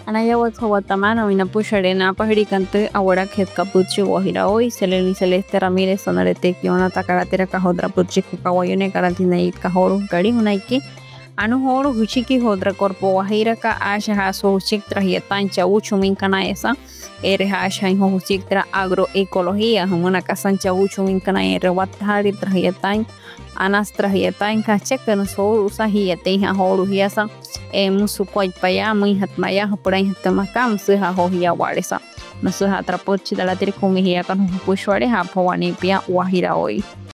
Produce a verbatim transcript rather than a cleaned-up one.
Anayawatsa Guatemala, Minapush Arena, Pajiricante, Ahora que Capuchi, Guajira hoy, Seleni Celeste Ramírez, Sonarete, Kiona, Takaratera, Cajodra, Puchico, Kawayone, Karantina y Cajoro, Karim, Naiki, Anuhoro, Huchiki, Hodra, Corpo, Guajira, Ka, Asha, Haso, Chik, Trajetancha, Ucho, Mincana, esa, Eres Asha, en Hochiktra, Agroecología, Humana Casancha, Ucho, Mincana, Rewatari, Trajetan, Anas, Trajetan, Cacheca, no solo usa Hiete, Horo, Hiasa, Musu Kwai Paya, Muy Hatmaya, por ahí Tamakam, Suha Hohia Waresa, no se atrapochi de la Tircumia con un pushore, Hapoanipia, Guajira hoy.